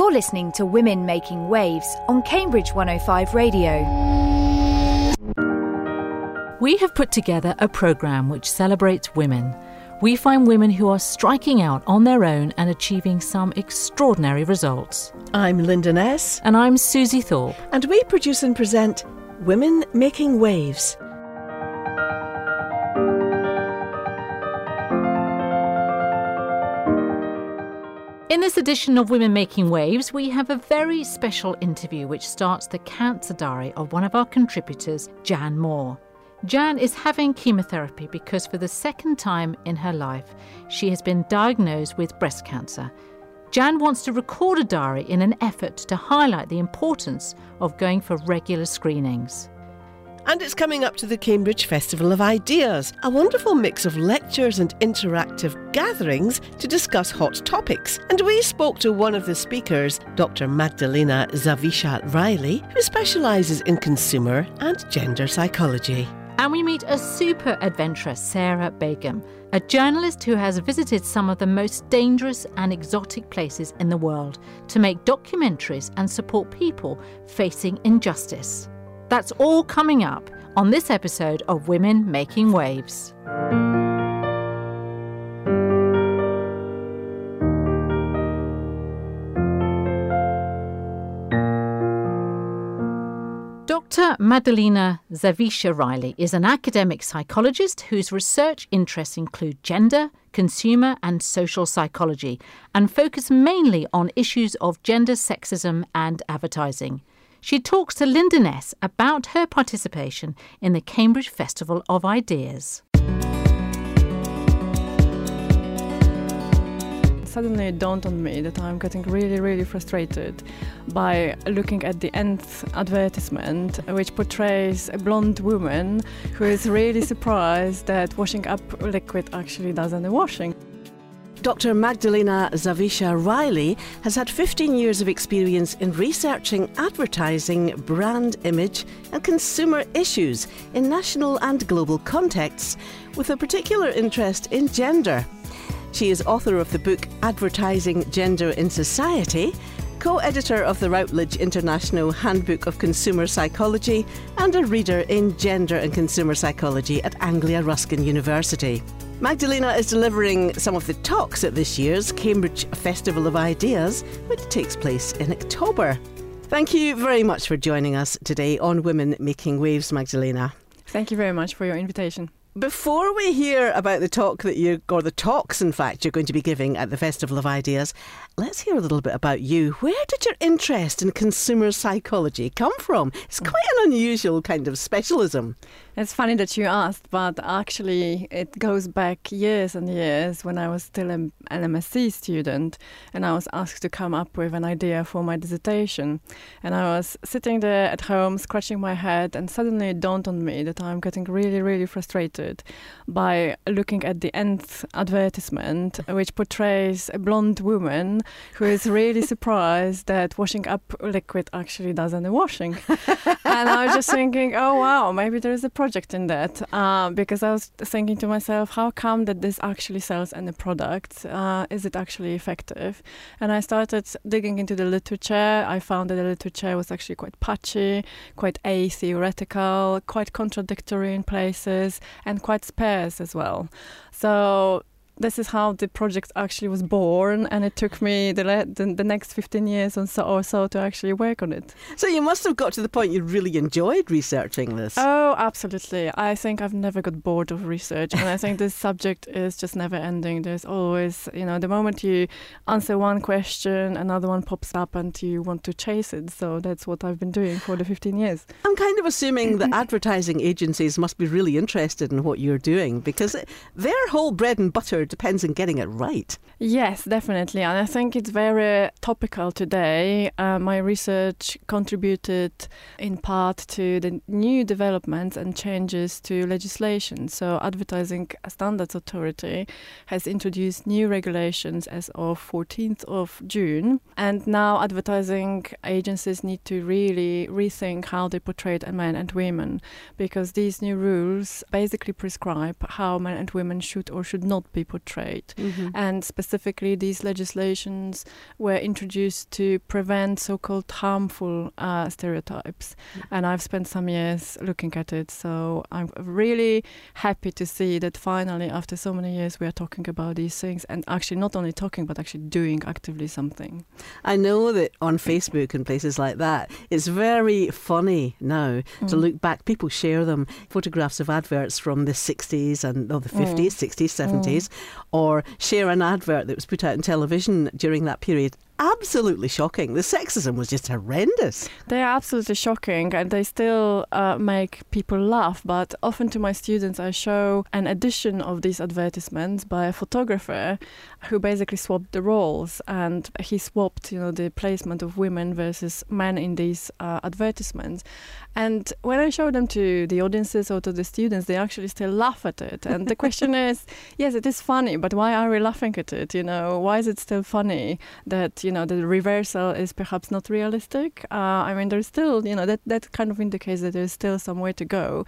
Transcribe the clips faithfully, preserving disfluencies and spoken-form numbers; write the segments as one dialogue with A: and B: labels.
A: You're listening to Women Making Waves on Cambridge one oh five Radio.
B: We have put together a programme which celebrates women. We find women who are striking out on their own and achieving some extraordinary results.
C: I'm Linda Ness.
B: And I'm Susie Thorpe.
C: And we produce and present Women Making Waves.
B: In this edition of Women Making Waves, we have a very special interview which starts the cancer diary of one of our contributors, Jan Moore. Jan is having chemotherapy because for the second time in her life, she has been diagnosed with breast cancer. Jan wants to record a diary in an effort to highlight the importance of going for regular screenings.
C: And it's coming up to the Cambridge Festival of Ideas, a wonderful mix of lectures and interactive gatherings to discuss hot topics. And we spoke to one of the speakers, Doctor Magdalena Zawisza Riley, who specialises in consumer and gender psychology.
B: And we meet a super adventurous Sarah Begum, a journalist who has visited some of the most dangerous and exotic places in the world to make documentaries and support people facing injustice. That's all coming up on this episode of Women Making Waves. Doctor Magdalena Zawisza Riley is an academic psychologist whose research interests include gender, consumer and social psychology and focus mainly on issues of gender sexism and advertising. She talks to Linda Ness about her participation in the Cambridge Festival of Ideas.
D: Suddenly it dawned on me that I'm getting really, really frustrated by looking at the nth advertisement, which portrays a blonde woman who is really surprised that washing up liquid actually does any washing.
C: Doctor Magdalena Zawisza Riley has had fifteen years of experience in researching advertising, brand image and consumer issues in national and global contexts, with a particular interest in gender. She is author of the book Advertising Gender in Society, co-editor of the Routledge International Handbook of Consumer Psychology and a reader in Gender and Consumer Psychology at Anglia Ruskin University. Magdalena is delivering some of the talks at this year's Cambridge Festival of Ideas, which takes place in October. Thank you very much for joining us today on Women Making Waves, Magdalena.
D: Thank you very much for your invitation.
C: Before we hear about the talk that you, or the talks in fact, you're going to be giving at the Festival of Ideas, let's hear a little bit about you. Where did your interest in consumer psychology come from? It's quite an unusual kind of specialism.
D: It's funny that you asked, but actually it goes back years and years when I was still an M S c student and I was asked to come up with an idea for my dissertation. And I was sitting there at home scratching my head and suddenly it dawned on me that I'm getting really, really frustrated by looking at the nth advertisement, which portrays a blonde woman who is really surprised that washing up liquid actually does any washing. And I was just thinking, oh wow, maybe there is a project in that, uh, because I was thinking to myself, how come that this actually sells any product? Uh, is it actually effective? And I started digging into the literature. I found that the literature was actually quite patchy, quite a-theoretical, quite contradictory in places, and quite sparse as well. So this is how the project actually was born, and it took me the le- the, the next fifteen years or so, or so to actually work on it.
C: So you must have got to the point you really enjoyed researching this.
D: Oh, absolutely. I think I've never got bored of research, and I think this subject is just never ending. There's always, you know, the moment you answer one question, another one pops up and you want to chase it. So that's what I've been doing for the fifteen years.
C: I'm kind of assuming that advertising agencies must be really interested in what you're doing, because their whole bread and butter depends on getting it right.
D: Yes, definitely. And I think it's very topical today. Uh, my research contributed in part to the new developments and changes to legislation. So Advertising Standards Authority has introduced new regulations as of fourteenth of June. And now advertising agencies need to really rethink how they portray men and women, because these new rules basically prescribe how men and women should or should not be portrayed portrayed.
C: Mm-hmm.
D: And specifically, these legislations were introduced to prevent so-called harmful uh, stereotypes. Mm-hmm. And I've spent some years looking at it. So I'm really happy to see that finally, after so many years, we are talking about these things and actually not only talking, but actually doing actively something.
C: I know that on Facebook and places like that, it's very funny now mm. to look back. People share them, photographs of adverts from the sixties and or the fifties, mm. sixties, seventies, mm. or share an advert that was put out on television during that period. Absolutely shocking. The sexism was just horrendous.
D: They are absolutely shocking, and they still uh, make people laugh. But often to my students, I show an edition of these advertisements by a photographer who basically swapped the roles, and he swapped, you know, the placement of women versus men in these uh, advertisements. And when I show them to the audiences or to the students, they actually still laugh at it. And the question is, yes, it is funny, but why are we laughing at it? You know, why is it still funny that, you know, the reversal is perhaps not realistic? Uh, I mean, there's still, you know, that, that kind of indicates that there's still some way to go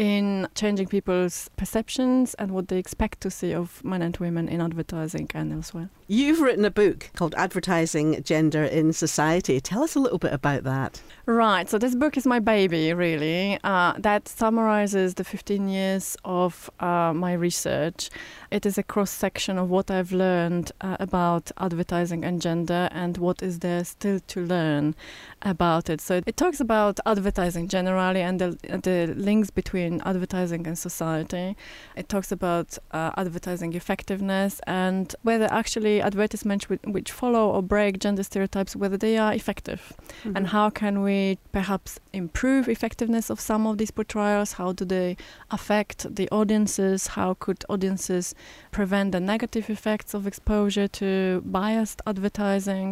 D: in changing people's perceptions and what they expect to see of men and women in advertising and elsewhere.
C: You've written a book called Advertising Gender in Society. Tell us a little bit about that.
D: Right. So this book is my baby, really. Uh, that summarizes the fifteen years of uh, my research. It is a cross-section of what I've learned uh, about advertising and gender and what is there still to learn about it. So it talks about advertising generally and the, the links between advertising and society. It talks about uh, advertising effectiveness and whether actually advertisements which, which follow or break gender stereotypes, whether they are effective. Mm-hmm. And how can we perhaps improve effectiveness of some of these portrayals? How do they affect the audiences? How could audiences prevent the negative effects of exposure to biased advertising?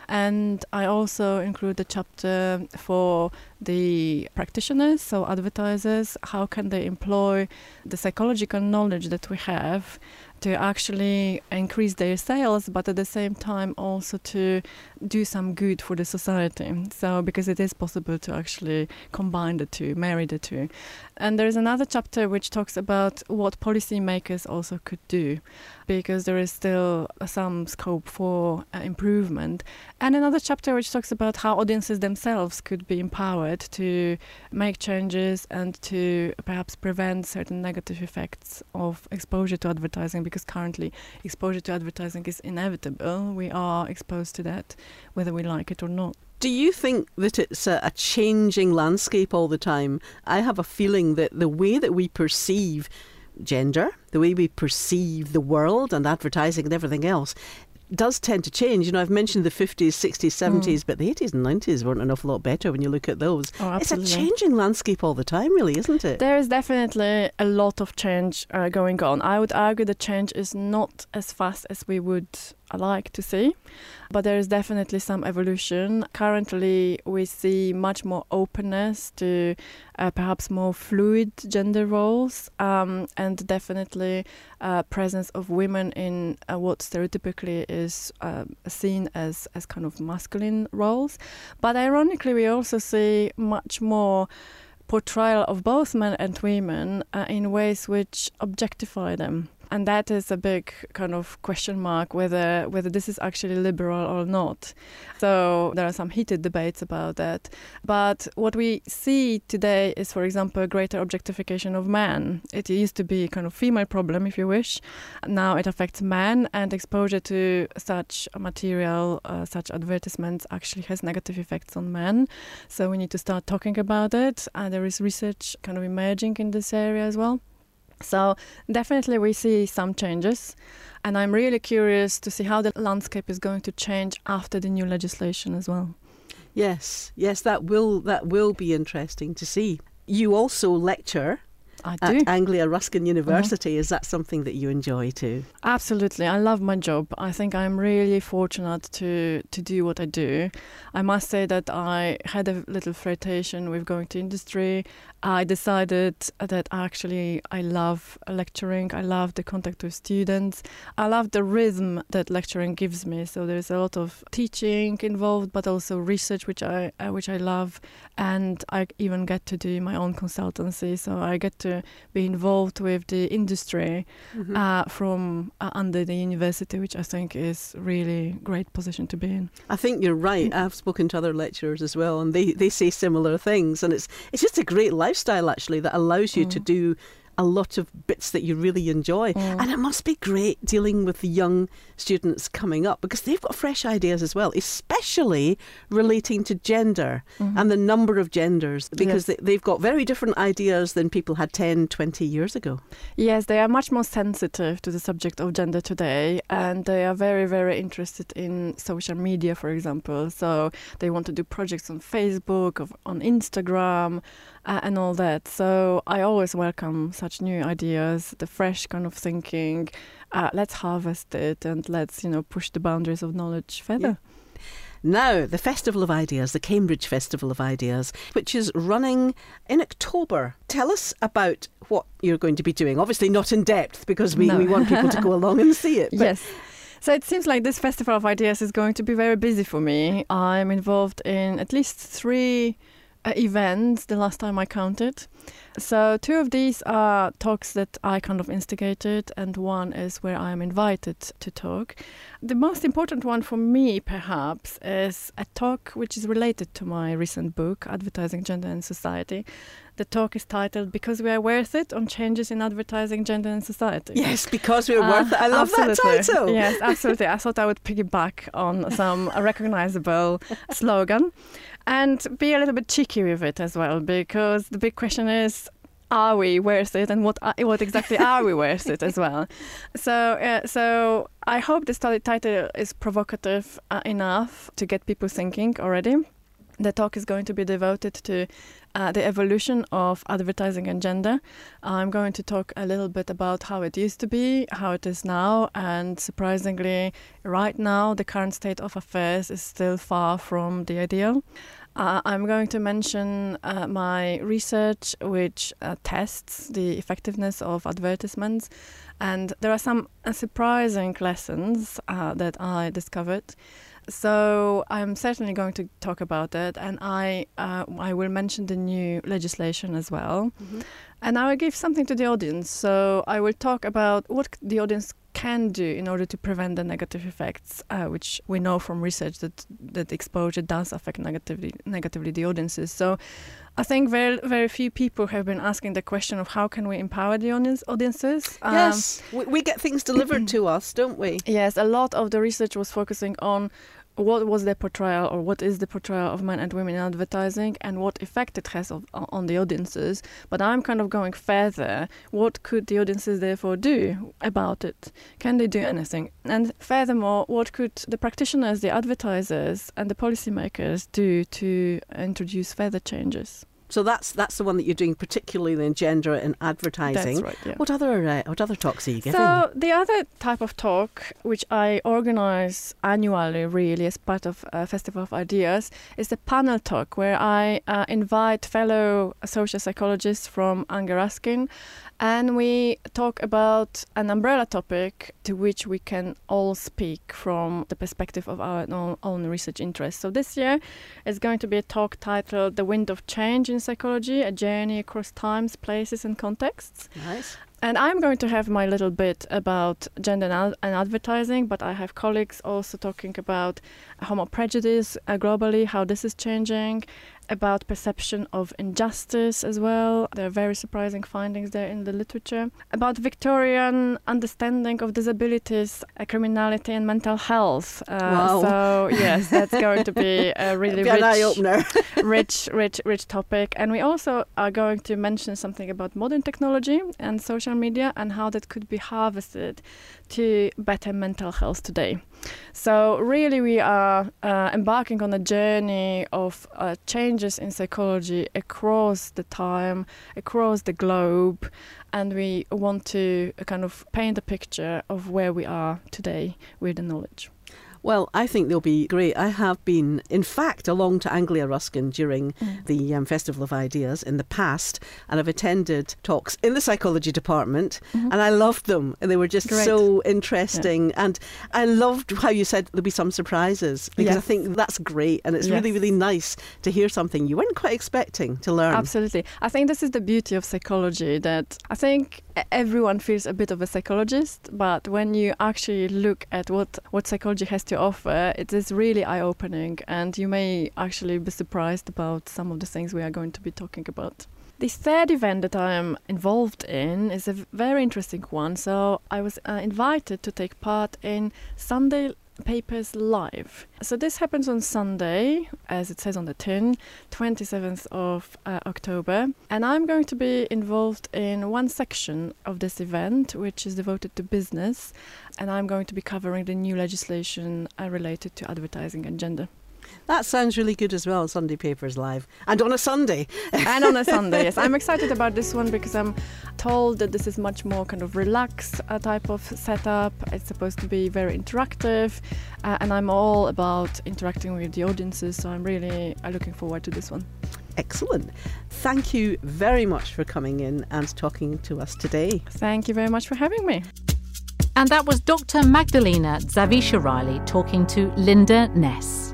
D: And I also include a chapter for the practitioners, so advertisers. How can they employ the psychological knowledge that we have to actually increase their sales, but at the same time also to do some good for the society? So because it is possible to actually combine the two, marry the two. And there is another chapter which talks about what policymakers also could do, because there is still some scope for uh, improvement. And another chapter which talks about how audiences themselves could be empowered to make changes and to perhaps prevent certain negative effects of exposure to advertising, because currently exposure to advertising is inevitable. We are exposed to that, whether we like it or not.
C: Do you think that it's a, a changing landscape all the time? I have a feeling that the way that we perceive gender, the way we perceive the world and advertising and everything else, does tend to change. You know, I've mentioned the fifties, sixties, seventies, mm. but the eighties and nineties weren't an awful lot better when you look at those.
D: Oh,
C: it's a changing landscape all the time, really, isn't it?
D: There is definitely a lot of change uh, going on. I would argue the change is not as fast as we would like to see, but there is definitely some evolution. Currently, we see much more openness to uh, perhaps more fluid gender roles, um, and definitely uh, presence of women in uh, what stereotypically is uh, seen as, as kind of masculine roles. But ironically, we also see much more portrayal of both men and women uh, in ways which objectify them. And that is a big kind of question mark whether whether this is actually liberal or not. So there are some heated debates about that. But what we see today is, for example, greater objectification of men. It used to be a kind of female problem, if you wish. Now it affects men, and exposure to such material, uh, such advertisements actually has negative effects on men. So we need to start talking about it. And there is research kind of emerging in this area as well. So definitely we see some changes, and I'm really curious to see how the landscape is going to change after the new legislation as well.
C: Yes, yes, that will that will be interesting to see. You also lecture
D: I do.
C: at Anglia Ruskin University. Mm-hmm. Is that something that you enjoy too?
D: Absolutely. I love my job. I think I'm really fortunate to, to do what I do. I must say that I had a little flirtation with going to industry. I decided that actually I love lecturing. I love the contact with students. I love the rhythm that lecturing gives me. So there's a lot of teaching involved, but also research, which I uh, which I love. And I even get to do my own consultancy. So I get to to be involved with the industry
C: Mm-hmm.
D: uh, from uh, under the university, which I think is really great position to be in.
C: I think you're right. I've spoken to other lecturers as well, and they, they say similar things. And it's it's just a great lifestyle, actually, that allows you
D: Mm.
C: to do a lot of bits that you really enjoy.
D: Mm.
C: And it must be great dealing with the young students coming up, because they've got fresh ideas as well, especially relating to gender
D: Mhm.
C: and the number of genders, because
D: Yes.
C: they, they've got very different ideas than people had ten, twenty years ago.
D: Yes, they are much more sensitive to the subject of gender today, and they are very, very interested in social media, for example. So they want to do projects on Facebook, of, on Instagram, uh, and all that. So I always welcome such new ideas, the fresh kind of thinking. Uh, let's harvest it and let's, you know, push the boundaries of knowledge further.
C: Now, the Festival of Ideas, the Cambridge Festival of Ideas, which is running in October. Tell us about what you're going to be doing. Obviously not in depth, because we,
D: No.
C: we want people to go along and see it. But
D: Yes. So it seems like this Festival of Ideas is going to be very busy for me. I'm involved in at least three uh, events the last time I counted. So two of these are talks that I kind of instigated, and one is where I'm invited to talk. The most important one for me, perhaps, is a talk which is related to my recent book, Advertising, Gender and Society. The talk is titled "Because We Are Worth It on Changes in Advertising, Gender and Society."
C: Yes, because we're
D: Uh,
C: worth it. I love that
D: absolutely.
C: title.
D: Yes, absolutely. I thought I would piggyback on some recognizable slogan and be a little bit cheeky with it as well, because the big question is, are we worth it, and what are, what exactly are we worth it as well? So, uh, so I hope the study title is provocative uh, enough to get people thinking already. The talk is going to be devoted to uh, the evolution of advertising and gender. I'm going to talk a little bit about how it used to be, how it is now, and surprisingly, right now, the current state of affairs is still far from the ideal. Uh, I'm going to mention uh, my research, which uh, tests the effectiveness of advertisements. And there are some uh, surprising lessons uh, that I discovered. So I'm certainly going to talk about that, and I uh, I will mention the new legislation as well.
C: Mm-hmm.
D: And I will give something to the audience. So I will talk about what c- the audience can do in order to prevent the negative effects, uh, which we know from research that that exposure does affect negatively negatively the audiences. So I think very very few people have been asking the question of how can we empower the audience, audiences. Um,
C: Yes, we, we get things delivered to us, don't we?
D: Yes, a lot of the research was focusing on what was the portrayal, or what is the portrayal of men and women in advertising, and what effect it has of, on the audiences. But I'm kind of going further. What could the audiences therefore do about it? Can they do anything? And furthermore, what could the practitioners, the advertisers, and the policymakers do to introduce further changes?
C: So that's that's the one that you're doing, particularly in gender and advertising.
D: That's right, yeah.
C: What other uh, what other talks are you giving?
D: So the other type of talk, which I organize annually, really, as part of a Festival of Ideas, is the panel talk, where I uh, invite fellow social psychologists from Anger Raskin, and we talk about an umbrella topic to which we can all speak from the perspective of our own, own research interests. So this year is going to be a talk titled "The Wind of Change in Psychology, a Journey Across Times, Places and Contexts."
C: Nice.
D: And I'm going to have my little bit about gender and, ad- and advertising, but I have colleagues also talking about homo prejudice uh, globally, how this is changing, about perception of injustice as well. There are very surprising findings there in the literature. About Victorian understanding of disabilities, uh, criminality and mental health. Uh,
C: Wow.
D: So yes, that's going to be a really
C: Be an
D: rich,
C: eye-opener.
D: rich, rich, rich topic. And we also are going to mention something about modern technology and social media and how that could be harvested to better mental health today. So really we are uh, embarking on a journey of uh, changes in psychology across the time, across the globe, and we want to uh, kind of paint a picture of where we are today with the knowledge.
C: Well, I think they'll be great. I have been, in fact, along to Anglia Ruskin during mm. the um, Festival of Ideas in the past, and I've attended talks in the psychology department, mm-hmm. and I loved them. And they were just great. So interesting. Yeah. And I loved how you said there'll be some surprises, because yes. I think that's great. And it's yes. really, really nice to hear something you weren't quite expecting to learn.
D: Absolutely. I think this is the beauty of psychology, that I think everyone feels a bit of a psychologist, but when you actually look at what, what psychology has to offer, it is really eye-opening, and you may actually be surprised about some of the things we are going to be talking about. The third event that I am involved in is a very interesting one. So I was uh, invited to take part in Sunday Papers Live. So this happens on Sunday, as it says on the tin, twenty-seventh of uh, October. And I'm going to be involved in one section of this event, which is devoted to business. And I'm going to be covering the new legislation uh, related to advertising and gender.
C: That sounds really good as well, Sunday Papers Live. And on a Sunday.
D: And on a Sunday, yes. I'm excited about this one because I'm told that this is much more kind of relaxed uh, type of setup. It's supposed to be very interactive. Uh, and I'm all about interacting with the audiences. So I'm really uh, looking forward to this one.
C: Excellent. Thank you very much for coming in and talking to us today.
D: Thank you very much for having me.
B: And that was Doctor Magdalena Zawisza-Riley talking to Linda Ness.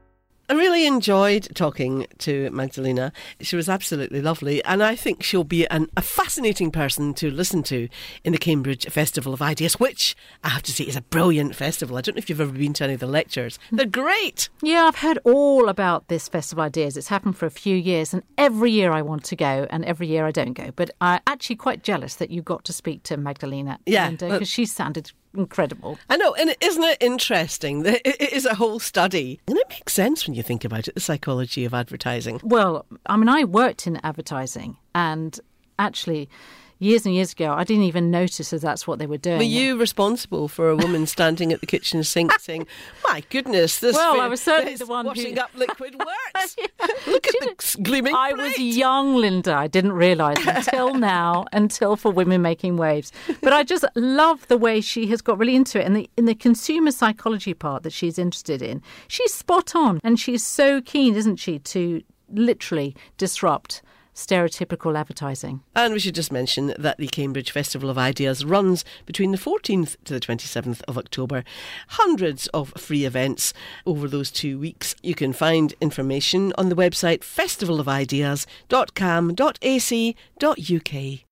E: I really enjoyed talking to Magdalena. She was absolutely lovely, and I think she'll be an, a fascinating person to listen to in the Cambridge Festival of Ideas, which I have to say is a brilliant festival. I don't know if you've ever been to any of the lectures. They're great.
B: Yeah, I've heard all about this Festival of Ideas. It's happened for a few years, and every year I want to go, and every year I don't go. But I'm actually quite jealous that you got to speak to Magdalena.
E: Yeah.
B: Because uh, she sounded incredible.
E: I know, and isn't it interesting that it is a whole study? And it makes sense when you think about it, the psychology of advertising.
B: Well, I mean, I worked in advertising, and actually years and years ago, I didn't even notice that that's what they were doing.
E: Were you responsible for a woman standing at the kitchen sink saying, my goodness, this
B: well,
E: fin-
B: I was certainly the one
E: washing
B: who...
E: up liquid works. Yeah. Look at the gleaming
B: I
E: plate.
B: was young, Linda. I didn't realise until now, until for Women Making Waves. But I just love the way she has got really into it. And the, in the consumer psychology part that she's interested in, she's spot on. And she's so keen, isn't she, to literally disrupt stereotypical advertising.
E: And we should just mention that the Cambridge Festival of Ideas runs between the fourteenth to the twenty-seventh of October. Hundreds of free events over those two weeks. You can find information on the website festival of ideas dot cam dot a c dot u k.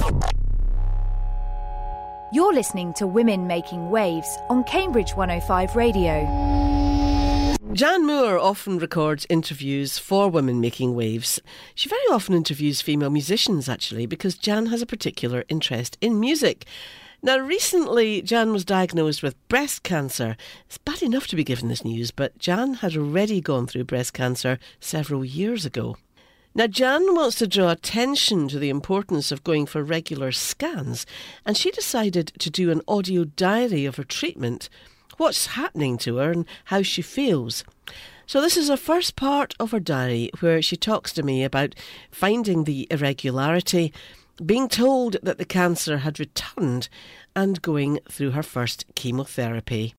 A: You're listening to Women Making Waves on Cambridge one oh five Radio.
E: Jan Moore often records interviews for Women Making Waves. She very often interviews female musicians, actually, because Jan has a particular interest in music. Now, recently, Jan was diagnosed with breast cancer. It's bad enough to be given this news, but Jan had already gone through breast cancer several years ago. Now, Jan wants to draw attention to the importance of going for regular scans, and she decided to do an audio diary of her treatment, what's happening to her and how she feels. So this is her first part of her diary, where she talks to me about finding the irregularity, being told that the cancer had returned, and going through her first chemotherapy.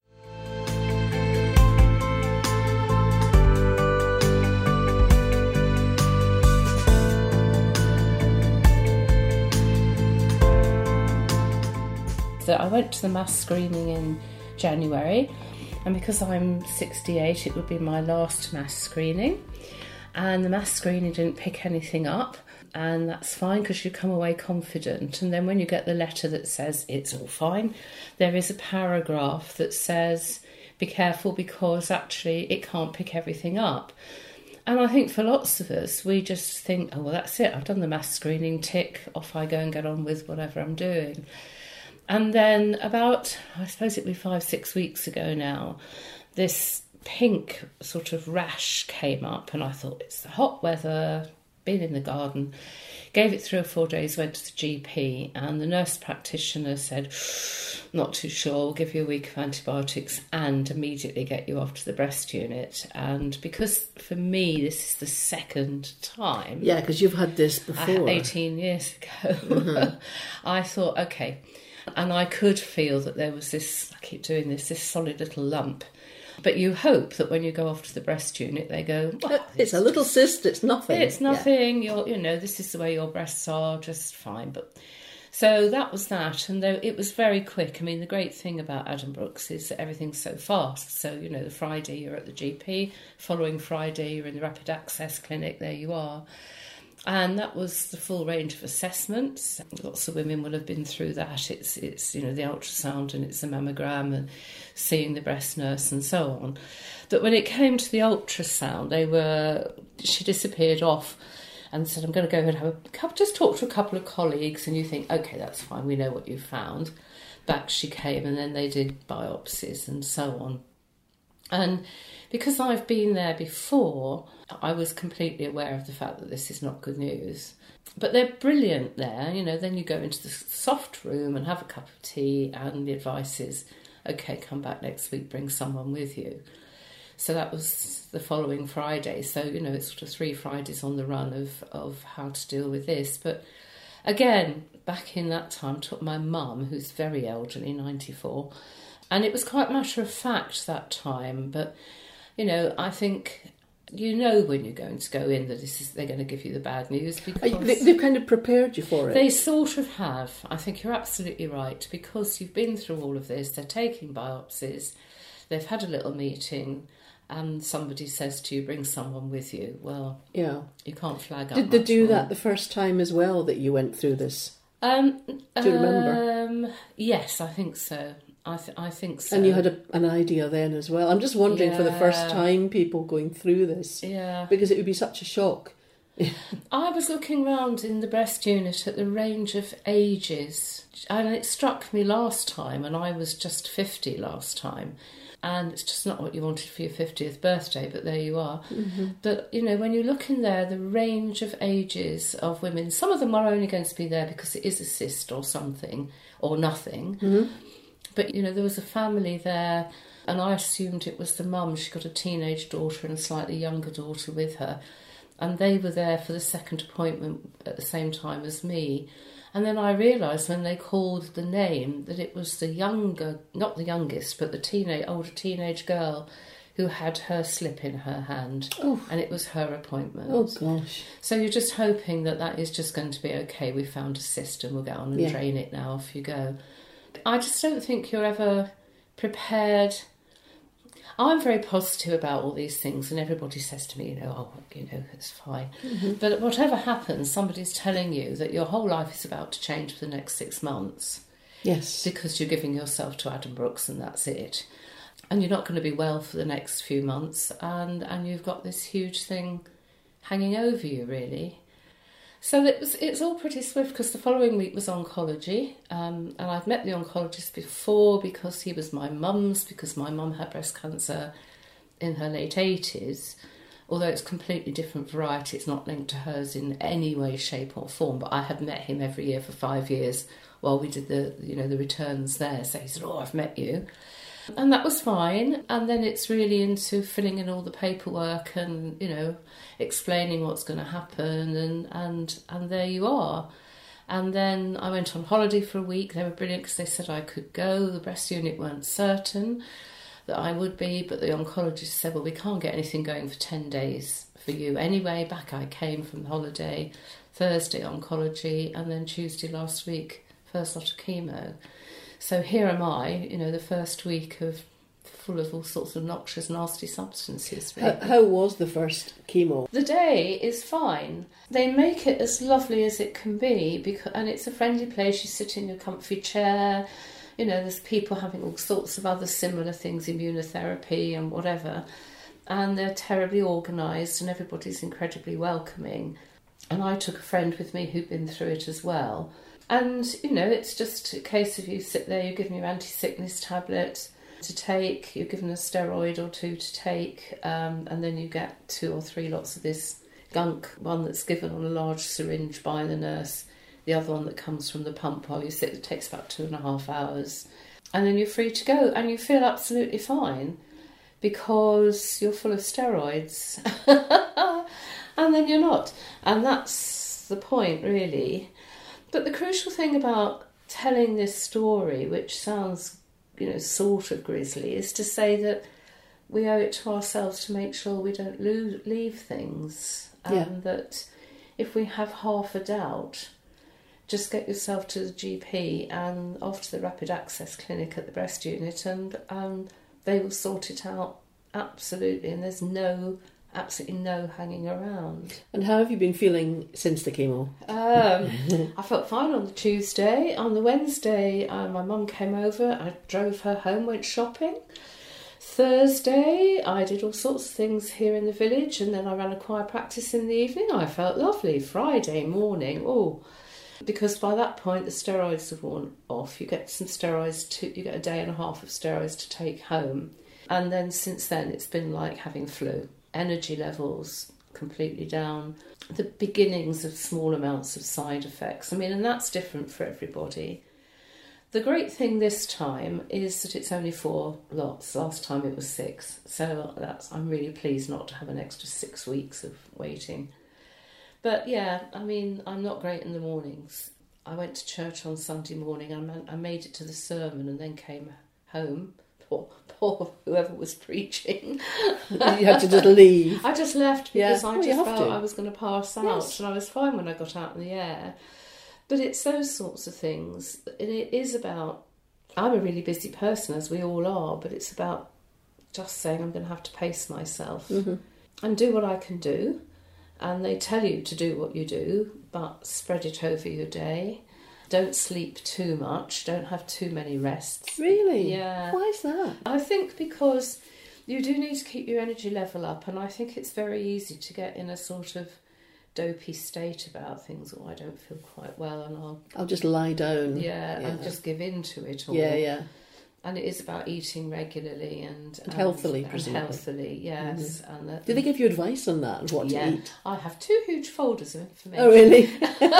F: So I went to the mass screening in January, and because I'm sixty-eight, it would be my last mass screening, and the mass screening didn't pick anything up, and that's fine because you come away confident. And then when you get the letter that says it's all fine, there is a paragraph that says be careful because actually it can't pick everything up. And I think for lots of us, we just think, oh well, that's it, I've done the mass screening, tick, off I go and get on with whatever I'm doing. And then about, I suppose it'd be five, six weeks ago now, this pink sort of rash came up, and I thought, it's the hot weather, been in the garden. Gave it three or four days, went to the G P, and the nurse practitioner said, not too sure, we'll give you a week of antibiotics and immediately get you off to the breast unit. And because for me, this is the second time.
E: Yeah, because you've had this before.
F: eighteen years ago. Mm-hmm. I thought, okay, And I could feel that there was this, I keep doing this, this solid little lump. But you hope that when you go off to the breast unit, they go, well,
G: it's a little cyst, it's nothing.
F: It's nothing, yeah. You're, you know, this is the way your breasts are, just fine. But so that was that, and though it was very quick. I mean, the great thing about Addenbrooke's is that everything's so fast. So, you know, the Friday you're at the G P, following Friday you're in the Rapid Access Clinic, there you are. And that was the full range of assessments. Lots of women will have been through that. It's, it's you know, the ultrasound and it's the mammogram and seeing the breast nurse and so on. But when it came to the ultrasound, they were, she disappeared off and said, I'm going to go and have a couple, just talk to a couple of colleagues. And you think, OK, that's fine, we know what you found. Back she came, and then they did biopsies and so on. And because I've been there before, I was completely aware of the fact that this is not good news. But they're brilliant there, you know, then you go into the soft room and have a cup of tea, and the advice is, OK, come back next week, bring someone with you. So that was the following Friday. So, you know, it's sort of three Fridays on the run of, of how to deal with this. But again, back in that time, took my mum, who's very elderly, ninety-four, and it was quite matter of fact that time. But, you know, I think you know when you're going to go in that this is they're going to give you the bad news. Because
G: they, they've kind of prepared you for it.
F: They sort of have. I think you're absolutely right, because you've been through all of this. They're taking biopsies. They've had a little meeting, and somebody says to you, bring someone with you. Well,
G: yeah,
F: you can't flag up.
G: Did they do
F: more.
G: that the first time as well that you went through this?
F: Um,
G: do you remember?
F: Um, yes, I think so. I, th- I think so.
G: And you had a, an idea then as well. I'm just wondering, yeah, for the first time, people going through this.
F: Yeah.
G: Because it would be such a shock.
F: I was looking round in the breast unit at the range of ages, and it struck me last time, and I was just fifty last time. And it's just not what you wanted for your fiftieth birthday, but there you are. Mm-hmm. But, you know, when you look in there, the range of ages of women, some of them are only going to be there because it is a cyst or something, or nothing. Mm-hmm. But, you know, there was a family there, and I assumed it was the mum. She got a teenage daughter and a slightly younger daughter with her. And they were there for the second appointment at the same time as me. And then I realised when they called the name that it was the younger, not the youngest, but the teenage, older teenage girl who had her slip in her hand. Oh. And it was her appointment.
G: Oh, gosh.
F: So you're just hoping that that is just going to be okay. We found a cyst and we'll get on and yeah. drain it now. Off you go. I just don't think you're ever prepared. I'm very positive about all these things, and everybody says to me, you know, oh, you know, it's fine. Mm-hmm. But whatever happens, somebody's telling you that your whole life is about to change for the next six months.
G: Yes.
F: Because you're giving yourself to Addenbrooke's and that's it. And you're not going to be well for the next few months, and, and you've got this huge thing hanging over you, really. So it was, it's all pretty swift, because the following week was oncology, um, and I'd met the oncologist before because he was my mum's, because my mum had breast cancer in her late eighties, although it's completely different variety. It's not linked to hers in any way, shape or form, but I had met him every year for five years while we did the, you know, the returns there. So he said, oh, I've met you. And that was fine. And then it's really into filling in all the paperwork and, you know, explaining what's going to happen. And, and, and there you are. And then I went on holiday for a week. They were brilliant because they said I could go. The breast unit weren't certain that I would be, but the oncologist said, well, we can't get anything going for ten days for you anyway. Back I came from the holiday, Thursday oncology, and then Tuesday last week, first lot of chemo. So here am I, you know, the first week of full of all sorts of noxious, nasty substances. Really.
G: How, how was the first chemo?
F: The day is fine. They make it as lovely as it can be, because, and it's a friendly place. You sit in your comfy chair. You know, there's people having all sorts of other similar things, immunotherapy and whatever. And they're terribly organised, and everybody's incredibly welcoming. And I took a friend with me who'd been through it as well. And, you know, it's just a case of you sit there, you're given your anti-sickness tablet to take, you're given a steroid or two to take, um, and then you get two or three lots of this gunk, one that's given on a large syringe by the nurse, the other one that comes from the pump while you sit. It takes about two and a half hours. And then you're free to go, and you feel absolutely fine because you're full of steroids. And then you're not. And that's the point, really. But the crucial thing about telling this story, which sounds, you know, sort of grisly, is to say that we owe it to ourselves to make sure we don't lo- leave things. And
G: Yeah.
F: that if we have half a doubt, just get yourself to the G P and off to the rapid access clinic at the breast unit, and um, they will sort it out absolutely. And there's no, absolutely no hanging around.
G: And how have you been feeling since the chemo?
F: Um, I felt fine on the Tuesday. On the Wednesday, uh, my mum came over. I drove her home, went shopping. Thursday, I did all sorts of things here in the village, and then I ran a choir practice in the evening. I felt lovely. Friday morning, oh, because by that point the steroids have worn off. You get some steroids, to, you get a day and a half of steroids to take home. And then since then, it's been like having flu. Energy levels completely down. The beginnings of small amounts of side effects. I mean, and that's different for everybody. The great thing this time is that it's only four lots. Last time it was six. So that's I'm really pleased not to have an extra six weeks of waiting. But yeah, I mean, I'm not great in the mornings. I went to church on Sunday morning and I made it to the sermon and then came home. Poor, poor whoever was preaching.
G: You had to just leave.
F: I just left because
G: Yeah.
F: I
G: Well, you
F: just
G: have
F: felt
G: to.
F: I was going to pass out,
G: Yes.
F: and I was fine when I got out in the air. But it's those sorts of things. And it is about, I'm a really busy person, as we all are, but it's about just saying I'm going to have to pace myself
G: Mm-hmm.
F: and do what I can do. And they tell you to do what you do, but spread it over your day. Don't sleep too much. Don't have too many rests.
G: Really?
F: Yeah.
G: Why is that?
F: I think because you do need to keep your energy level up, and I think it's very easy to get in a sort of dopey state about things. Oh, I don't feel quite well, and I'll
G: I'll just lie down.
F: yeah,
G: Yeah.
F: and just give in to it all.
G: Yeah, yeah.
F: And it is about eating regularly and,
G: And healthily,
F: and
G: presumably.
F: healthily, yes.
G: Mm-hmm.
F: And that,
G: Do they give you advice on that and what
F: yeah,
G: to eat?
F: I have two huge folders of information.
G: Oh, really?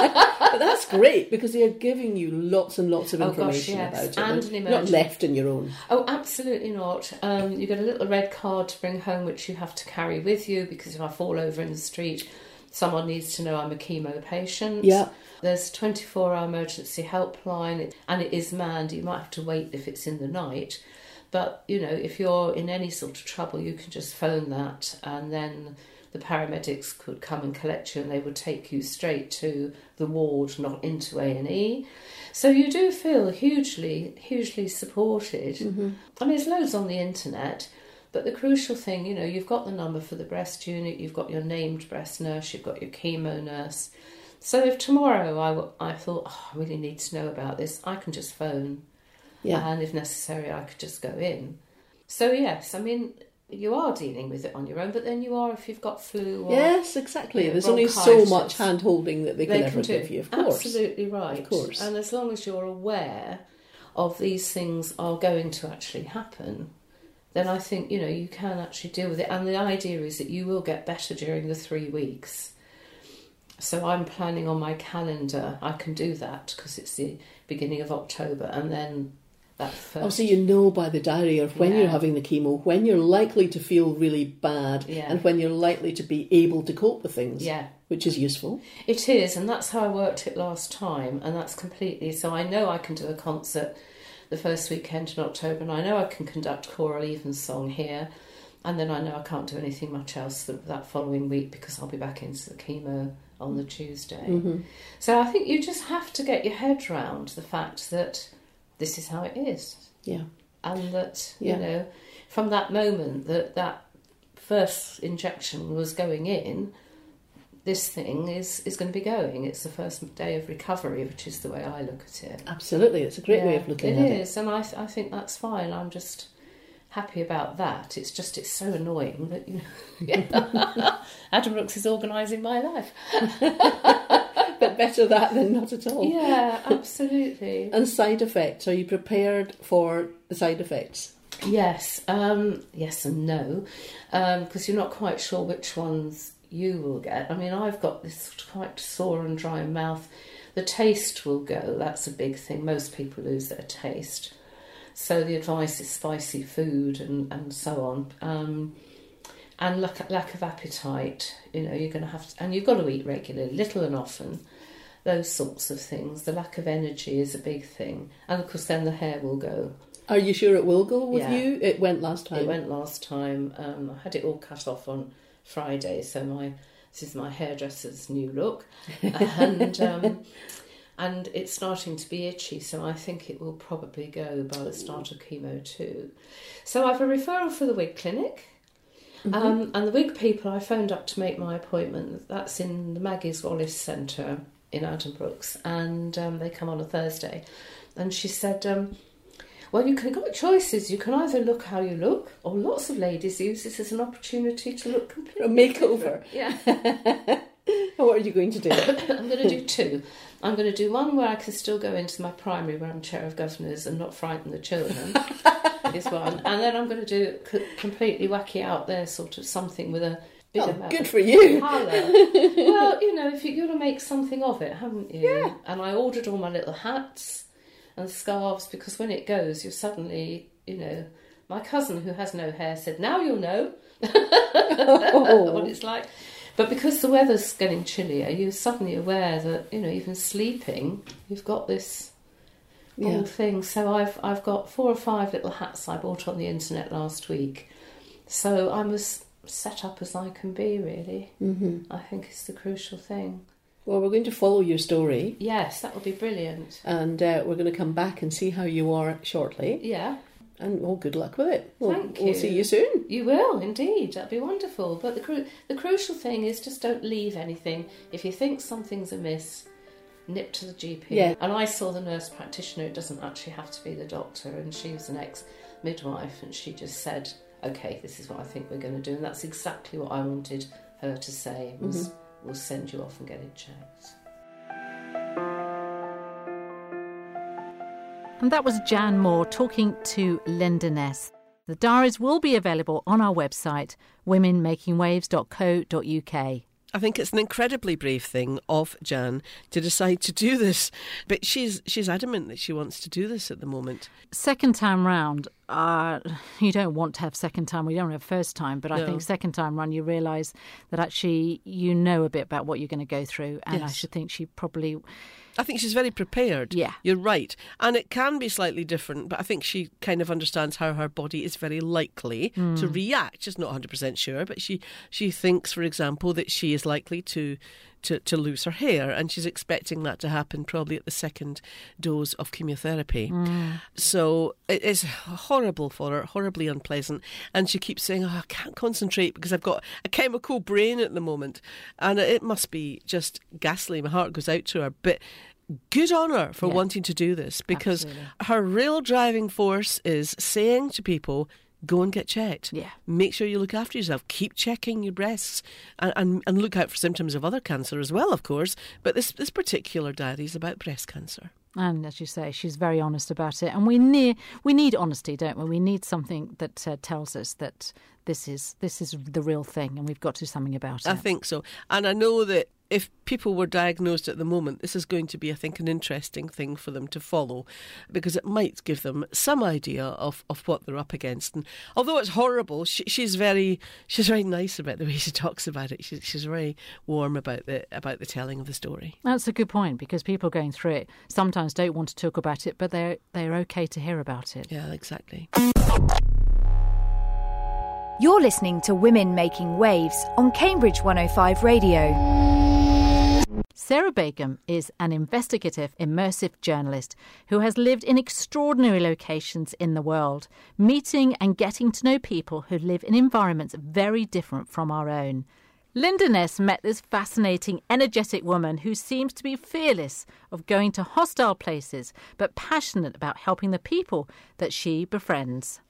G: But that's great because they are giving you lots and lots of
F: Oh, gosh,
G: information
F: yes.
G: about it.
F: And
G: They're
F: an
G: not
F: emergency-
G: left in your own.
F: Oh, absolutely not. Um, you get a little red card to bring home, which you have to carry with you, because if I fall over in the street, someone needs to know I'm a chemo patient.
G: Yeah.
F: There's a twenty-four hour emergency helpline, and it is manned. You might have to wait if it's in the night. But, you know, if you're in any sort of trouble, you can just phone that, and then the paramedics could come and collect you, and they would take you straight to the ward, not into A and E. So you do feel hugely, hugely supported.
G: Mm-hmm.
F: I mean, there's loads on the internet, but the crucial thing, you know, you've got the number for the breast unit, you've got your named breast nurse, you've got your chemo nurse. So if tomorrow I, w- I thought, oh, I really need to know about this, I can just phone.
G: Yeah.
F: And if necessary, I could just go in. So yes, I mean, you are dealing with it on your own, but then you are if you've got flu or...
G: Yes, exactly.
F: Yeah,
G: There's only so
F: bronchitis.
G: much hand-holding that they can
F: they
G: ever
F: can do.
G: give you, of course.
F: Absolutely right.
G: Of course.
F: And as long as you're aware of these things are going to actually happen, then I think, you know, you can actually deal with it. And the idea is that you will get better during the three weeks. So I'm planning on my calendar. I can do that because it's the beginning of October, and then that first...
G: Oh, so you know by the diary of when
F: Yeah.
G: you're having the chemo, when you're likely to feel really bad,
F: Yeah.
G: and when you're likely to be able to cope with things,
F: Yeah.
G: which is useful.
F: It is, and that's how I worked it last time, and that's completely... So I know I can do a concert the first weekend in October, and I know I can conduct choral evensong here, and then I know I can't do anything much else th- that following week because I'll be back into the chemo on the Tuesday.
G: Mm-hmm.
F: So I think you just have to get your head round the fact that this is how it is,
G: Yeah.
F: and that,
G: Yeah.
F: you know, from that moment that that first injection was going in, this thing is, is going to be going. It's the first day of recovery, which is the way I look at it.
G: Absolutely. It's a great way
F: Yeah,
G: of looking
F: it
G: at it.
F: is, and I, th- I think that's fine. I'm just happy about that. It's just, it's so annoying that, you know, Adam Brooks is organising my life.
G: But better that than not at all.
F: Yeah, absolutely.
G: And side effects. Are you prepared for the side effects?
F: Yes, um, yes and no, because you're not quite sure which ones you will get. I mean, I've got this quite sore and dry mouth. The taste will go. That's a big thing. Most people lose their taste. So the advice is spicy food and, and so on. Um, and lack, lack of appetite. You know, you're going to have to, and you've got to eat regularly, little and often. those sorts of things. The lack of energy is a big thing. And of course then the hair will go.
G: Are you sure it will go with
F: Yeah.
G: you? It went last time.
F: It went last time. Um, I had it all cut off on Friday, so my this is my hairdresser's new look. And um, and it's starting to be itchy, so I think it will probably go by the start of chemo too. So I have a referral for the wig clinic. Mm-hmm. Um, and the wig people, I phoned up to make my appointment. That's in the Maggie's Wallace Centre in Addenbrooks, and um, they come on a Thursday. And she said, um, well, you can got choices. You can either look how you look, or lots of ladies use this as an opportunity to look completely
G: A makeover.
F: different. Yeah.
G: What are you going to do?
F: I'm going to do two. I'm going to do one where I can still go into my primary where I'm chair of governors and not frighten the children, is one. And then I'm going to do c- completely wacky out there, sort of something with a bigger
G: Oh, good for you.
F: colour. Well, you know, if you're going to make something of it, haven't you?
G: Yeah.
F: And I ordered all my little hats and scarves, because when it goes, you're suddenly, you know, my cousin who has no hair said, now you'll know
G: Oh.
F: what it's like. But because the weather's getting chillier, you're suddenly aware that, you know, even sleeping, you've got this
G: Yeah.
F: old thing. So I've I've got four or five little hats I bought on the internet last week. So I'm as set up as I can be, really. Mm-hmm. I think it's the crucial thing.
G: Well, we're going to follow your story,
F: Yes, that would be brilliant.
G: and uh, we're going to come back and see how you are shortly.
F: Yeah,
G: And well, good luck with it. We'll,
F: Thank
G: We'll
F: you.
G: see you soon.
F: you will, indeed. That'd be wonderful. But the cru- the crucial thing is just don't leave anything. If you think something's amiss, nip to the G P.
G: Yeah.
F: And I saw the nurse practitioner. It doesn't actually have to be the doctor. And she was an ex-midwife, and she just said, OK, this is what I think we're going to do. And that's exactly what I wanted her to say, was
G: Mm-hmm.
F: we'll send you off and get it checked.
B: And that was Jan Moore talking to Linda Ness. The diaries will be available on our website, women making waves dot co dot uk.
E: I think it's an incredibly brave thing of Jan to decide to do this, but she's she's adamant that she wants to do this at the moment.
B: Second time round, uh, you don't want to have second time. We don't have first time, but I
E: No.
B: think second time round you realise that actually you know a bit about what you're going to go through, and I
E: Yes.
B: should think she probably...
E: I think she's very prepared.
B: Yeah.
E: You're right. And it can be slightly different, but I think she kind of understands how her body is very likely to react. She's not one hundred percent sure, but she, she thinks, for example, that she is likely to, to, to lose her hair, and she's expecting that to happen probably at the second dose of chemotherapy. So it is horrible for her, horribly unpleasant. And she keeps saying, oh, I can't concentrate because I've got a chemical brain at the moment. And it must be just ghastly. My heart goes out to her. But good on her for
B: Yeah.
E: wanting to do this, because
B: Absolutely.
E: her real driving force is saying to people, go and get checked.
B: Yeah.
E: Make sure you look after yourself. Keep checking your breasts, and, and, and look out for symptoms of other cancer as well, of course. But this, this particular diary is about breast cancer.
B: And as you say, she's very honest about it. And we need we need honesty, don't we? We need something that uh, tells us that this is this is the real thing, and we've got to do something about it.
E: I think so. And I know that if people were diagnosed at the moment, this is going to be, I think, an interesting thing for them to follow, because it might give them some idea of, of what they're up against. And although it's horrible, she, she's very she's very nice about the way she talks about it. She, she's very warm about the about the telling of the story.
B: That's a good point, because people going through it sometimes don't want to talk about it, but they're they're okay to hear about it.
E: Yeah, exactly.
A: You're listening to Women Making Waves on Cambridge one oh five Radio.
B: Sarah Begum is an investigative, immersive journalist who has lived in extraordinary locations in the world, meeting and getting to know people who live in environments very different from our own. Linda Ness met this fascinating, energetic woman who seems to be fearless of going to hostile places, but passionate about helping the people that she befriends.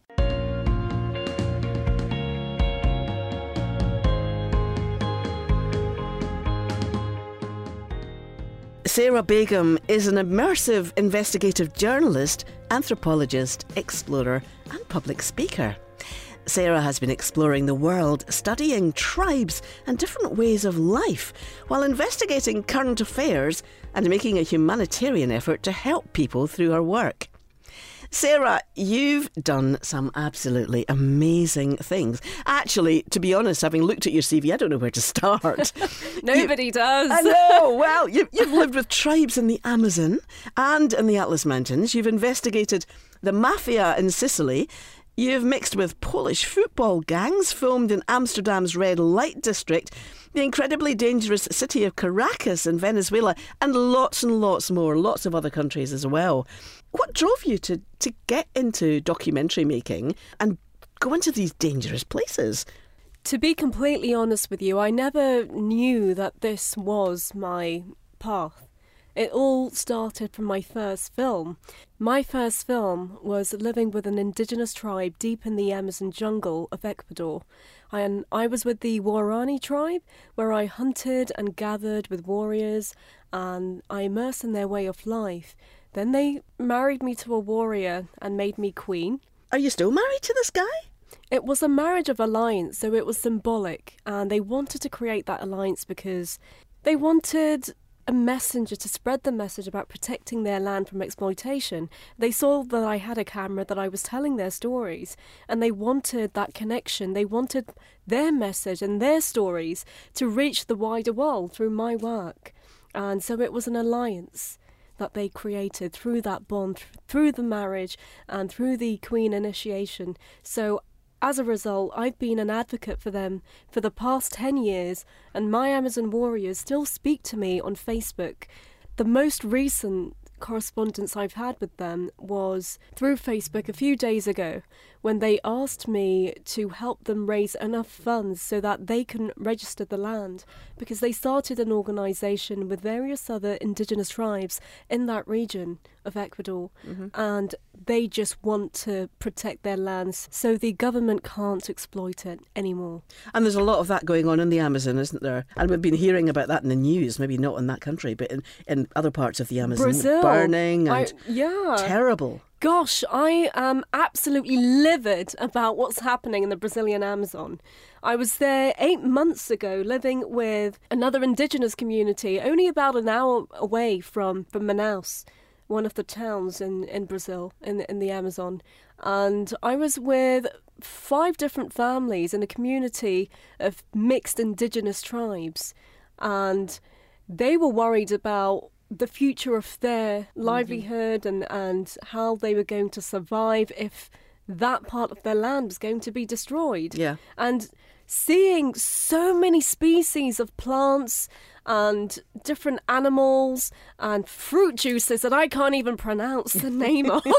C: Sarah Begum is an immersive investigative journalist, anthropologist, explorer and public speaker. Sarah has been exploring the world, studying tribes and different ways of life, while investigating current affairs and making a humanitarian effort to help people through her work. Sarah, you've done some absolutely amazing things. Actually, to be honest, having looked at your C V, I don't know where to start.
D: Nobody you, does.
C: I know. Well, you, you've lived with tribes in the Amazon and in the Atlas Mountains. You've investigated the mafia in Sicily. You've mixed with Polish football gangs, filmed in Amsterdam's red light district, the incredibly dangerous city of Caracas in Venezuela, and lots and lots more, lots of other countries as well. What drove you to, to get into documentary making and go into these dangerous places?
H: To be completely honest with you, I never knew that this was my path. It all started from my first film. My first film was living with an indigenous tribe deep in the Amazon jungle of Ecuador. And I was with the Guarani tribe, where I hunted and gathered with warriors, and I immersed in their way of life. Then they married me to a warrior and made me queen.
C: Are you still married to this guy?
H: It was a marriage of alliance, so it was symbolic, and they wanted to create that alliance because they wanted a messenger to spread the message about protecting their land from exploitation. They saw that I had a camera, that I was telling their stories, and they wanted that connection. They wanted their message and their stories to reach the wider world through my work. And so it was an alliance that they created through that bond, through the marriage and through the queen initiation. So as a result, I've been an advocate for them for the past ten years, and my Amazon warriors still speak to me on Facebook. The most recent correspondence I've had with them was through Facebook a few days ago, when they asked me to help them raise enough funds so that they can register the land, because they started an organisation with various other indigenous tribes in that region of Ecuador, mm-hmm. and they just want to protect their lands so the government can't exploit it anymore.
C: And there's a lot of that going on in the Amazon, isn't there? And we've been hearing about that in the news, maybe not in that country, but in, in other parts of the Amazon.
H: Brazil.
C: Burning and
H: I, yeah.
C: terrible.
H: Gosh, I am absolutely livid about what's happening in the Brazilian Amazon. I was there eight months ago living with another indigenous community, only about an hour away from, from Manaus, one of the towns in, in Brazil, in, in the Amazon. And I was with five different families in a community of mixed indigenous tribes. And they were worried about the future of their livelihood mm-hmm. and, and how they were going to survive if that part of their land was going to be destroyed.
C: Yeah.
H: And seeing so many species of plants and different animals and fruit juices that I can't even pronounce the name of.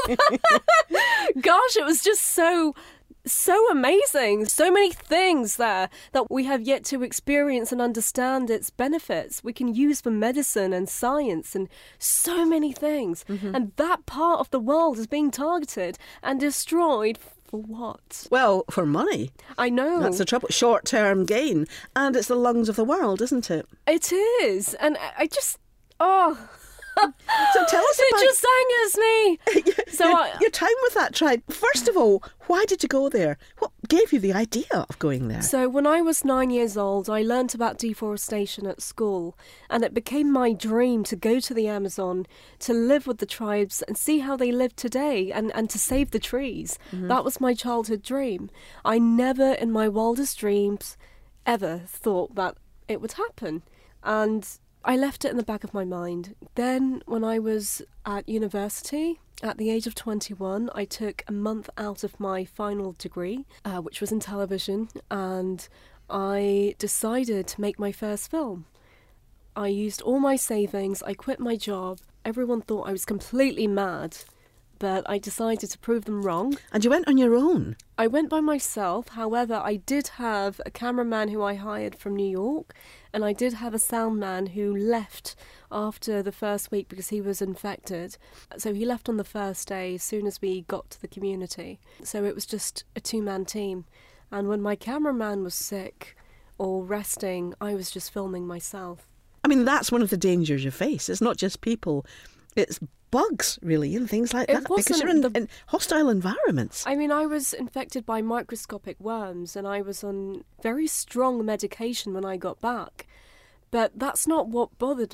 H: Gosh, it was just so... so amazing. So many things there that we have yet to experience and understand its benefits. We can use for medicine and science and so many things. Mm-hmm. And that part of the world is being targeted and destroyed for what?
C: Well, for money.
H: I know.
C: That's the trouble. Short-term gain. And it's the lungs of the world, isn't it?
H: It is. And I just... Oh...
C: So tell us
H: it
C: about...
H: It just angers me.
C: so your,
H: I,
C: your time with that tribe. First of all, why did you go there? What gave you the idea of going there?
H: So when I was nine years old, I learnt about deforestation at school, and it became my dream to go to the Amazon, to live with the tribes and see how they live today, and, and to save the trees. Mm-hmm. That was my childhood dream. I never in my wildest dreams ever thought that it would happen. And I left it in the back of my mind. Then, when I was at university, at the age of twenty-one, I took a month out of my final degree, uh, which was in television, and I decided to make my first film. I used all my savings, I quit my job. Everyone thought I was completely mad, but I decided to prove them wrong.
C: And you went on your own?
H: I went by myself. However, I did have a cameraman who I hired from New York, and I did have a sound man who left after the first week because he was infected. So he left on the first day as soon as we got to the community. So it was just a two-man team. And when my cameraman was sick or resting, I was just filming myself.
C: I mean, that's one of the dangers you face. It's not just people, it's bugs, really, and things like
H: it
C: that, because you're in,
H: the,
C: in hostile environments.
H: I mean, I was infected by microscopic worms, and I was on very strong medication when I got back. But that's not what bothered me.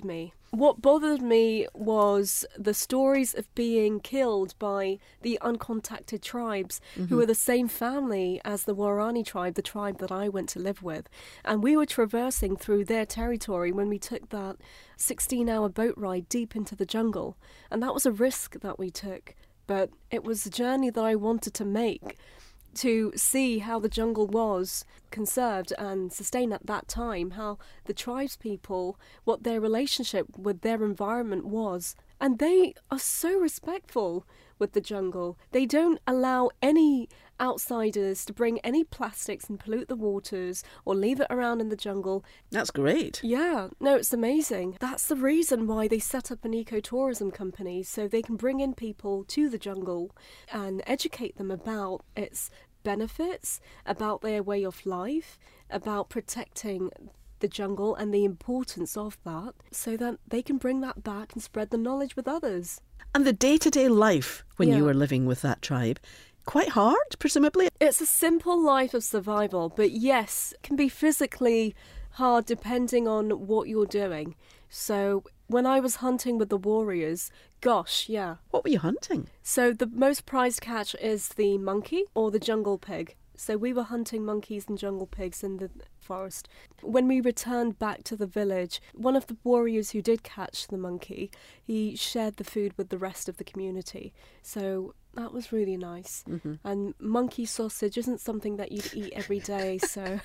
H: What bothered me was the stories of being killed by the uncontacted tribes, mm-hmm. who were the same family as the Waorani tribe, the tribe that I went to live with. And we were traversing through their territory when we took that sixteen-hour boat ride deep into the jungle. And that was a risk that we took. But it was a journey that I wanted to make, to see how the jungle was conserved and sustained at that time, how the tribespeople, what their relationship with their environment was. And they are so respectful with the jungle. They don't allow any outsiders to bring any plastics and pollute the waters or leave it around in the jungle.
C: That's great.
H: Yeah, no, it's amazing. That's the reason why they set up an ecotourism company, so they can bring in people to the jungle and educate them about its benefits, about their way of life, about protecting the jungle and the importance of that, so that they can bring that back and spread the knowledge with others.
C: And the day-to-day life when
H: Yeah.
C: you were living with that tribe, quite hard, presumably?
H: It's a simple life of survival, but yes, it can be physically hard depending on what you're doing. So when I was hunting with the warriors, gosh, yeah.
C: What were you hunting?
H: So the most prized catch is the monkey or the jungle pig. So we were hunting monkeys and jungle pigs in the forest. When we returned back to the village, one of the warriors who did catch the monkey, he shared the food with the rest of the community. So that was really nice. Mm-hmm. And monkey sausage isn't something that you'd eat every day, so...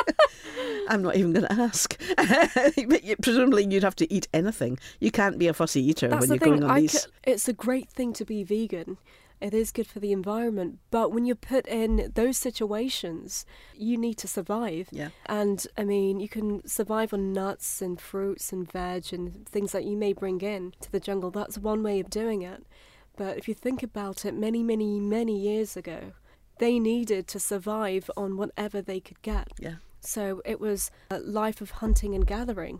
C: I'm not even going to ask. But you, presumably you'd have to eat anything. You can't be a fussy eater
H: That's
C: when
H: the
C: you're
H: thing.
C: going on
H: I
C: these...
H: c- it's a great thing to be vegan. It is good for the environment. But when you're put in those situations, you need to survive.
C: Yeah.
H: And, I mean, you can survive on nuts and fruits and veg and things that you may bring in to the jungle. That's one way of doing it. But if you think about it, many, many, many years ago, they needed to survive on whatever they could get.
C: Yeah.
H: So it was a life of hunting and gathering.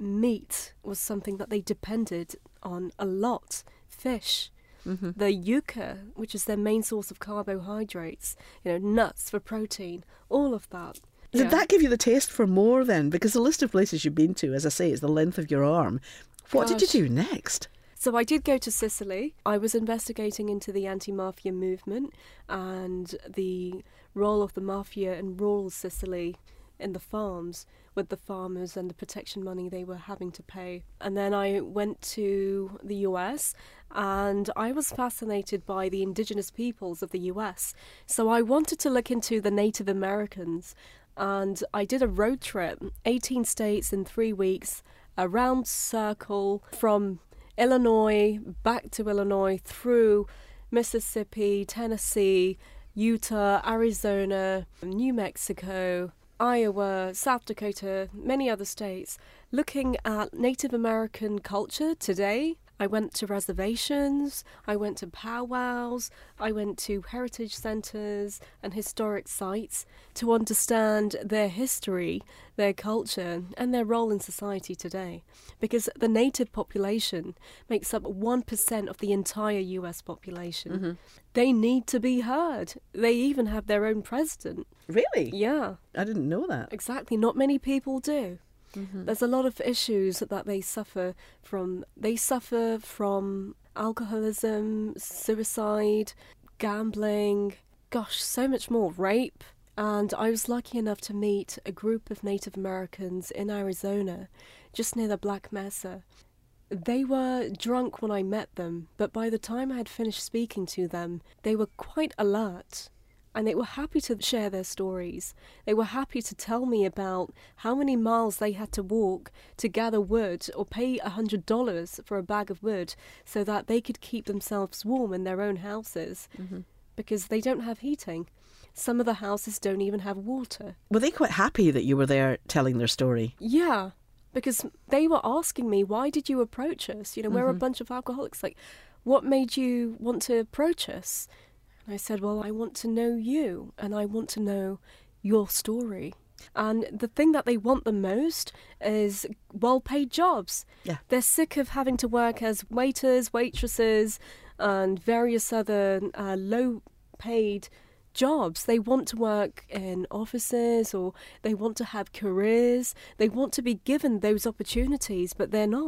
H: Meat was something that they depended on a lot. Fish. Mm-hmm. The yucca, which is their main source of carbohydrates. You know, nuts for protein. All of that.
C: Did
H: Yeah.
C: that give you the taste for more then? Because the list of places you've been to, as I say, is the length of your arm. What did
H: Gosh.
C: you do next?
H: So I did go to Sicily. I was investigating into the anti-mafia movement and the role of the mafia in rural Sicily in the farms with the farmers and the protection money they were having to pay. And then I went to the U S and I was fascinated by the indigenous peoples of the U S. So I wanted to look into the Native Americans, and I did a road trip, eighteen states in three weeks, a round circle from Illinois, back to Illinois, through Mississippi, Tennessee, Utah, Arizona, New Mexico, Iowa, South Dakota, many other states, looking at Native American culture today. I went to reservations, I went to powwows, I went to heritage centres and historic sites to understand their history, their culture and their role in society today. Because the native population makes up one percent of the entire U S population. Mm-hmm. They need to be heard. They even have their own president.
C: Really?
H: Yeah.
C: I didn't know that.
H: Exactly. Not many people do.
C: Mm-hmm.
H: There's a lot of issues that they suffer from. They suffer from alcoholism, suicide, gambling, gosh, so much more, rape. And I was lucky enough to meet a group of Native Americans in Arizona, just near the Black Mesa. They were drunk when I met them, but by the time I had finished speaking to them, they were quite alert. And they were happy to share their stories. They were happy to tell me about how many miles they had to walk to gather wood or pay one hundred dollars for a bag of wood so that they could keep themselves warm in their own houses, mm-hmm. because they don't have heating. Some of the houses don't even have water.
C: Were they quite happy that you were there telling their story?
H: Yeah, because they were asking me, why did you approach us? You know, mm-hmm. we're a bunch of alcoholics. Like, what made you want to approach us? I said, well, I want to know you and I want to know your story. And the thing that they want the most is well-paid jobs. Yeah. They're sick of having to work as waiters, waitresses, and various other uh, low-paid jobs. They want to work in offices, or they want to have careers. They want to be given those opportunities, but they're not.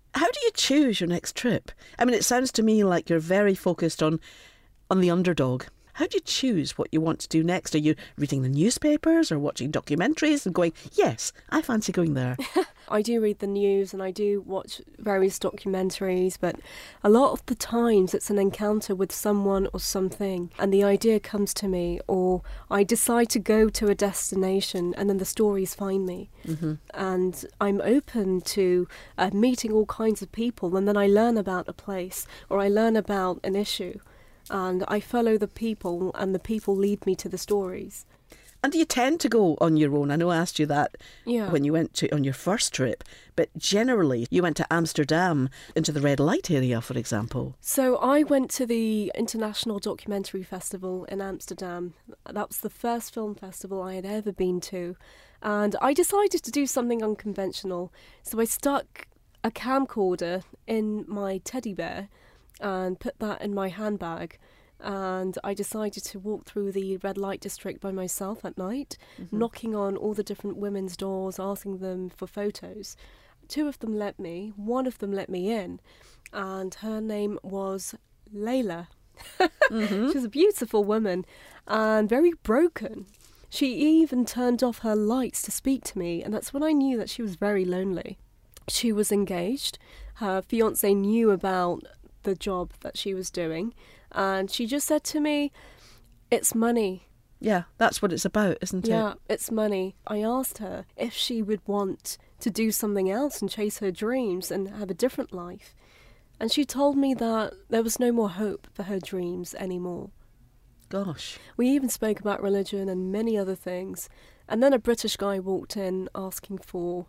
C: How do you choose your next trip? I mean, it sounds to me like you're very focused on on the underdog. How do you choose what you want to do next? Are you reading the newspapers or watching documentaries and going, yes, I fancy going there?
H: I do read the news and I do watch various documentaries, but a lot of the times it's an encounter with someone or something, and the idea comes to me, or I decide to go to a destination and then the stories find me. Mm-hmm. And I'm open to uh, meeting all kinds of people, and then I learn about a place or I learn about an issue. And I follow the people, and the people lead me to the stories.
C: And do you tend to go on your own? I know I asked you that
H: yeah.
C: when you went to on your first trip, but generally you went to Amsterdam, into the red light area, for example.
H: So I went to the International Documentary Festival in Amsterdam. That was the first film festival I had ever been to. And I decided to do something unconventional. So I stuck a camcorder in my teddy bear and put that in my handbag, and I decided to walk through the red light district by myself at night, mm-hmm. knocking on all the different women's doors, asking them for photos. Two of them let me, one of them let me in, and her name was Layla. mm-hmm. She was a beautiful woman and very broken. She even turned off her lights to speak to me, and that's when I knew that she was very lonely. She was engaged. Her fiancé knew about the job that she was doing, and she just said to me, it's money.
C: Yeah, that's what it's about, isn't it?
H: Yeah, it's money. I asked her if she would want to do something else and chase her dreams and have a different life, and she told me that there was no more hope for her dreams anymore.
C: Gosh.
H: We even spoke about religion and many other things. And then a British guy walked in asking for...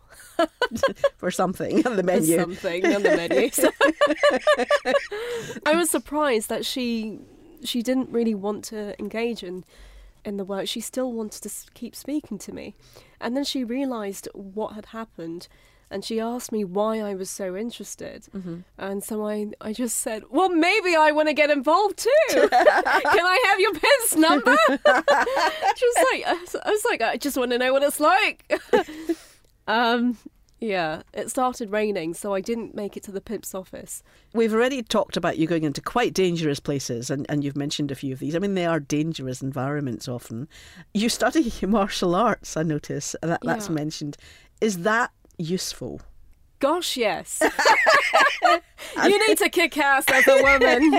C: for something on the menu.
H: For something on the menu. So I was surprised that she she didn't really want to engage in, in the work. She still wanted to keep speaking to me. And then she realised what had happened. And she asked me why I was so interested. Mm-hmm. And so I, I just said, well, maybe I want to get involved too. Can I have your pen's number? She was like, I was, I was like, I just want to know what it's like. um, yeah, it started raining, so I didn't make it to the pimp's office.
C: We've already talked about you going into quite dangerous places, and, and you've mentioned a few of these. I mean, they are dangerous environments often. You study martial arts, I notice, and that, that's
H: yeah.
C: mentioned. Is that useful?
H: Gosh, yes. You need to kick ass as a woman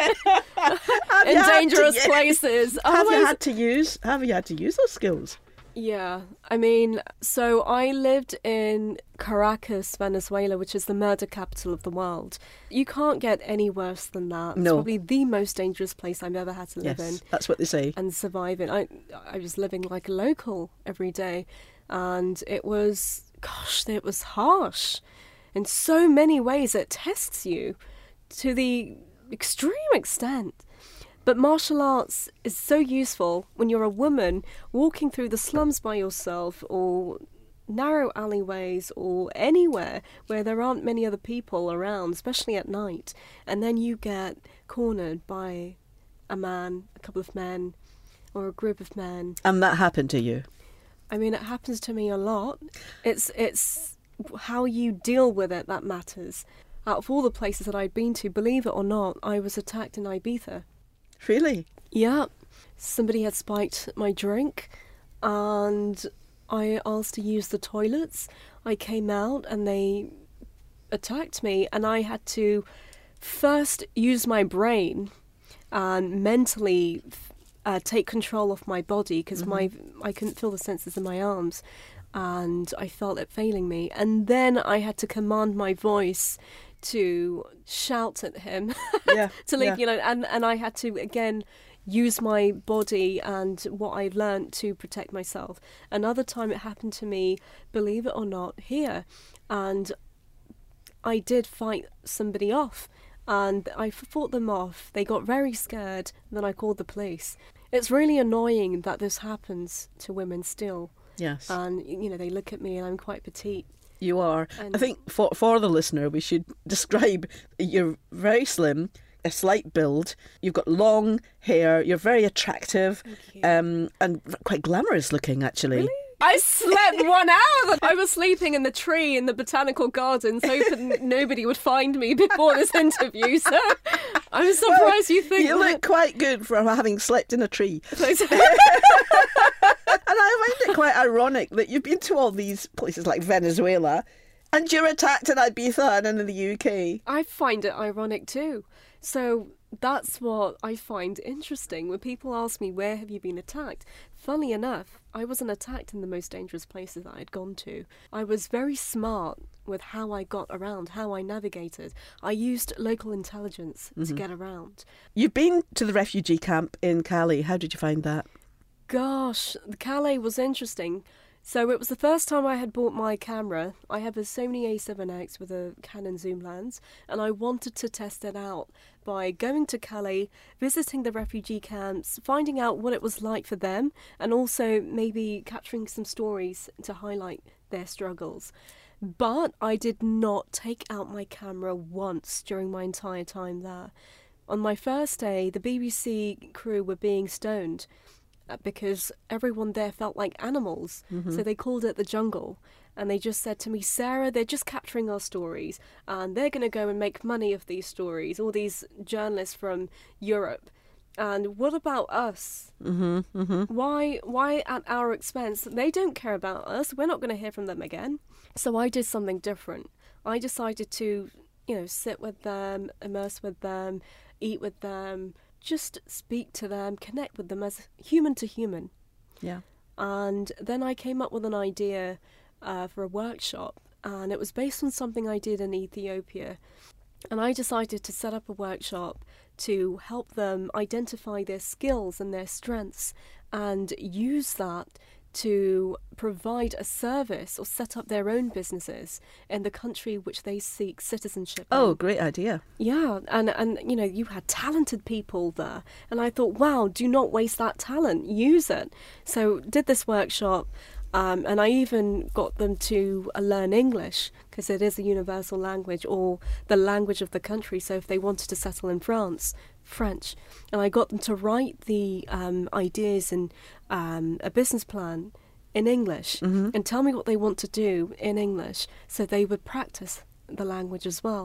H: in dangerous to, places.
C: Have
H: Otherwise...
C: you had to use? Have you had to use those skills?
H: Yeah, I mean, so I lived in Caracas, Venezuela, which is the murder capital of the world. You can't get any worse than that.
C: No.
H: It's probably the most dangerous place I've ever had to live
C: yes,
H: in.
C: That's what they say.
H: And survive in. I, I was living like a local every day, and it was, gosh, it was harsh. In so many ways, it tests you to the extreme extent. But martial arts is so useful when you're a woman walking through the slums by yourself, or narrow alleyways, or anywhere where there aren't many other people around, especially at night. And then you get cornered by a man, a couple of men, or a group of men.
C: And that happened to you?
H: I mean, it happens to me a lot. It's it's how you deal with it that matters. Out of all the places that I'd been to, believe it or not, I was attacked in Ibiza.
C: Really?
H: Yeah. Somebody had spiked my drink and I asked to use the toilets. I came out and they attacked me, and I had to first use my brain and mentally uh, take control of my body, because mm-hmm. my I couldn't feel the senses in my arms and I felt it failing me. And then I had to command my voice to shout at him
C: yeah,
H: to leave
C: yeah.
H: you know and and I had to again use my body and what I learnt to protect myself. Another time it happened to me, believe it or not, here, and I did fight somebody off and I fought them off. They got very scared and then I called the police. It's really annoying that this happens to women still.
C: Yes.
H: And you know, they look at me and I'm quite petite.
C: You are.
H: And
C: I think for for the listener, we should describe, you're very slim, a slight build, you've got long hair, you're very attractive,
H: Thank you.
C: um, and quite glamorous looking, actually.
H: Really? I slept one hour. I was sleeping in the tree in the botanical gardens, hoping nobody would find me before this interview. So I'm surprised well, you think
C: you
H: that.
C: look quite good for having slept in a tree. And I find it quite ironic that you've been to all these places like Venezuela and you're attacked in Ibiza and in the U K.
H: I find it ironic too. So that's what I find interesting when people ask me, where have you been attacked? Funnily enough, I wasn't attacked in the most dangerous places that I'd gone to. I was very smart with how I got around, how I navigated. I used local intelligence mm-hmm. to get around.
C: You've been to the refugee camp in Calais. How did you find that?
H: Gosh, the Calais was interesting. So it was the first time I had bought my camera. I have a Sony A seven X with a Canon zoom lens, and I wanted to test it out by going to Calais, visiting the refugee camps, finding out what it was like for them, and also maybe capturing some stories to highlight their struggles. But I did not take out my camera once during my entire time there. On my first day, the B B C crew were being stoned because everyone there felt like animals. Mm-hmm. So they called it the jungle. And they just said to me, Sarah, they're just capturing our stories and they're going to go and make money of these stories, all these journalists from Europe. And what about us?
C: Mm-hmm, mm-hmm.
H: Why, why at our expense? They don't care about us. We're not going to hear from them again. So I did something different. I decided to, you know, sit with them, immerse with them, eat with them, just speak to them, connect with them as human to human.
C: Yeah.
H: And then I came up with an idea uh, for a workshop, and it was based on something I did in Ethiopia. And I decided to set up a workshop to help them identify their skills and their strengths and use that to provide a service or set up their own businesses in the country which they seek citizenship in.
C: Oh, great idea.
H: Yeah, and, and you know, you had talented people there. And I thought, wow, do not waste that talent, use it. So did this workshop, um, and I even got them to uh, learn English, because it is a universal language, or the language of the country. So if they wanted to settle in France, French. And I got them to write the um, ideas and um, a business plan in English
C: mm-hmm.
H: and tell me what they want to do in English, so they would practice the language as well.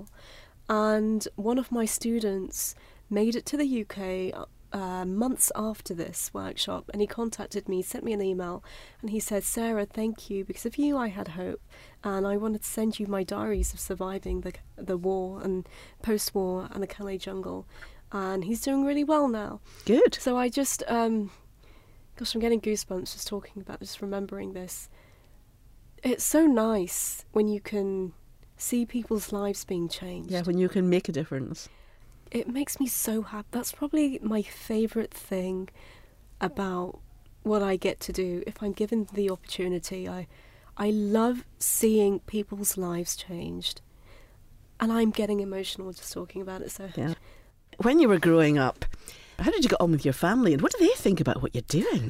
H: And one of my students made it to the U K uh, months after this workshop, and he contacted me, sent me an email, and he said, Sarah, thank you, because of you I had hope, and I wanted to send you my diaries of surviving the the war and post-war and the Calais jungle. And he's doing really well now.
C: Good.
H: So I just, um, gosh, I'm getting goosebumps just talking about this, remembering this. It's so nice when you can see people's lives being changed.
C: Yeah, when you can make a difference.
H: It makes me so happy. That's probably my favourite thing about what I get to do. If I'm given the opportunity, I, I love seeing people's lives changed. And I'm getting emotional just talking about it. So.
C: Yeah. When you were growing up, how did you get on with your family, and what do they think about what you're doing?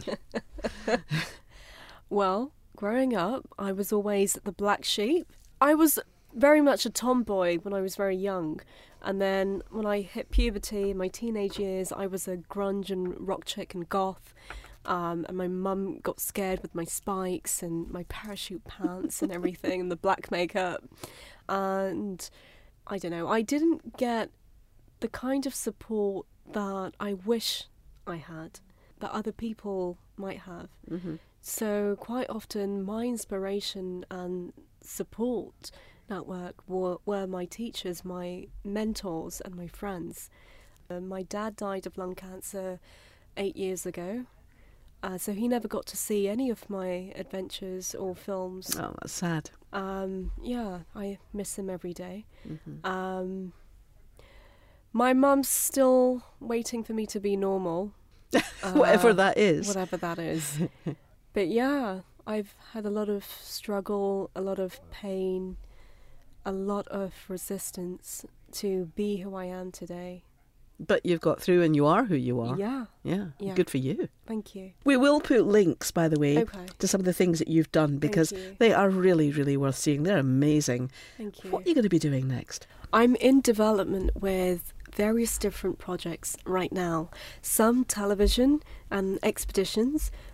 H: Well, growing up, I was always the black sheep. I was very much a tomboy when I was very young. And then when I hit puberty in my teenage years, I was a grunge and rock chick and goth. Um, and my mum got scared with my spikes and my parachute pants and everything and the black makeup. And I don't know, I didn't get the kind of support that I wish I had, that other people might have.
C: Mm-hmm.
H: So quite often my inspiration and support network were, were my teachers, my mentors and my friends. Uh, my dad died of lung cancer eight years ago, uh, so he never got to see any of my adventures or films.
C: Oh, that's sad.
H: Um, yeah, I miss him every day.
C: Mm-hmm.
H: Um, my mum's still waiting for me to be normal.
C: Whatever
H: uh,
C: that is.
H: Whatever that is. But yeah, I've had a lot of struggle, a lot of pain, a lot of resistance to be who I am today.
C: But you've got through and you are who you are.
H: Yeah.
C: Yeah.
H: Yeah.
C: Good for you.
H: Thank you.
C: We will put links, by the way,
H: Okay.
C: to some of the things that you've done, because
H: you.
C: they are really, really worth seeing. They're amazing.
H: Thank you.
C: What are you going to be doing next?
H: I'm in development with various different projects right now. Some television and expeditions,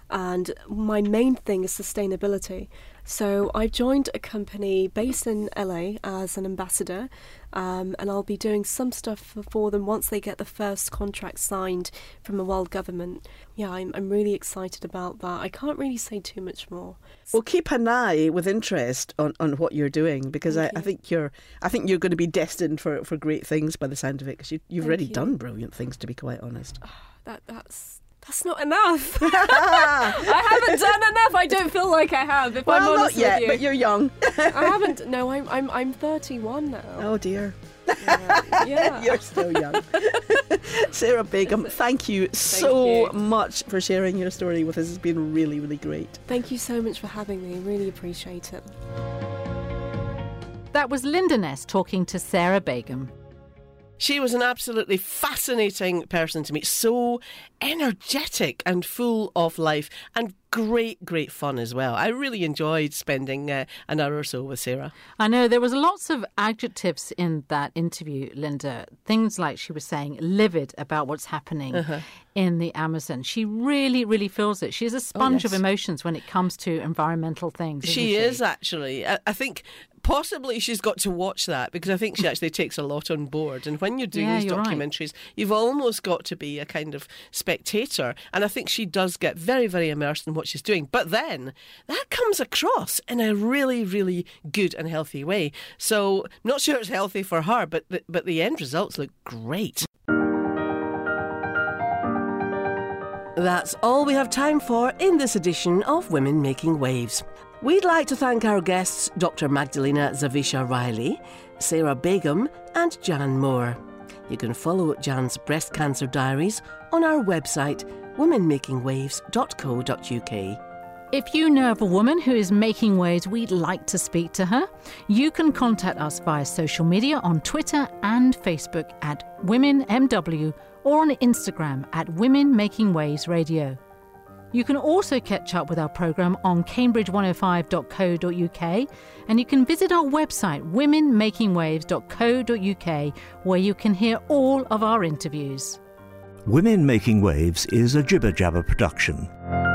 H: and my main thing is sustainability. So I've joined a company based in L A as an ambassador, um, and I'll be doing some stuff for them once they get the first contract signed from the world government. Yeah, I'm, I'm really excited about that. I can't really say too much more.
C: Well, keep an eye with interest on, on what you're doing, because I, I think you're I think you're going to be destined for, for great things by the sound of it, because you, you've
H: Thank
C: already
H: you.
C: done brilliant things, to be quite honest.
H: That that's that's not enough. I haven't done enough. I don't feel like I have. If
C: Well,
H: I'm
C: not
H: honest
C: yet,
H: with you,
C: but you're young.
H: I haven't. No, I'm I'm I'm thirty-one now.
C: Oh dear.
H: Yeah. yeah.
C: You're still young. Sarah Begum, thank you so
H: you.
C: much for sharing your story with us. It's been really, really great.
H: Thank you so much for having me. Really appreciate it.
B: That was Linda Ness talking to Sarah Begum.
E: She was an absolutely fascinating person to meet, so energetic and full of life, and great, great fun as well. I really enjoyed spending uh, an hour or so with Sarah.
B: I know there was lots of adjectives in that interview, Linda. Things like she was saying livid about what's happening uh-huh. in the Amazon. She really, really feels it. She's a sponge
E: oh, yes.
B: of emotions when it comes to environmental things.
E: She,
B: she
E: is actually. I, I think possibly she's got to watch that, because I think she actually takes a lot on board. And when you're doing
B: yeah,
E: these
B: you're
E: documentaries,
B: right.
E: you've almost got to be a kind of spectator. And I think she does get very, very immersed in what she's doing. But then that comes across in a really, really good and healthy way. So not sure it's healthy for her, but the, but the end results look great. That's all we have time for in this edition of Women Making Waves. We'd like to thank our guests, Doctor Magdalena Zawisza Riley, Sarah Begum and Jan Moore. You can follow Jan's breast cancer diaries on our website, women making waves dot co dot uk.
B: If you know of a woman who is making waves, we'd like to speak to her. You can contact us via social media on Twitter and Facebook at Women M W or on Instagram at Women Making Waves Radio. You can also catch up with our programme on cambridge one oh five dot co dot uk, and you can visit our website women making waves dot co dot uk, where you can hear all of our interviews.
I: Women Making Waves is a Jibber Jabber production.